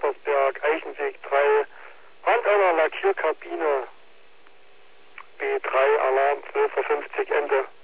Petersberg, Eichenweg 3, Brand einer Lackierkabine, B3, Alarm 12:50 Uhr, Ende.